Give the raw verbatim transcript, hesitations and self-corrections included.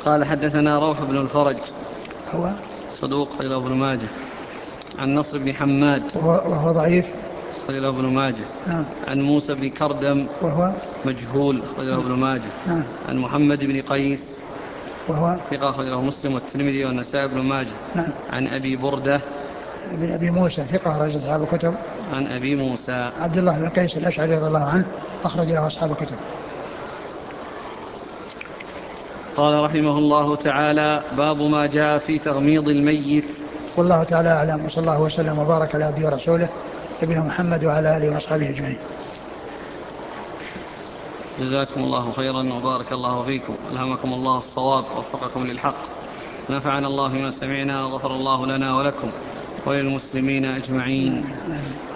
قال حدثنا روح بن الفرج هو صدوق خرجه ابن ماجه. عن نصر بن حماد وهو, وهو ضعيف خرجه ابن ماجه. نعم. عن موسى بن كردم وهو مجهول خرجه ابن ماجه. نعم. عن محمد بن قيس وهو ثقة خرجه مسلم والترمذي والنسائي بن ماجه. نعم. عن أبي بردة بن أبي موسى ثقة رجل أصحاب الكتب. عن أبي موسى عبد الله بن قيس الأشعري رضي الله عنه أخرج له أصحاب الكتب. قال رحمه الله تعالى: باب ما جاء في تغميض الميت. والله تعالى أعلم، وصلى الله وسلم وبارك على عبده ورسوله نبينا محمد وعلى آله وأصحابه أجمعين. جزاكم الله خيرا وبارك الله فيكم، ألهمكم الله الصواب ووفقكم للحق، نفعنا الله بما سمعنا وغفر الله لنا ولكم وللمسلمين أجمعين.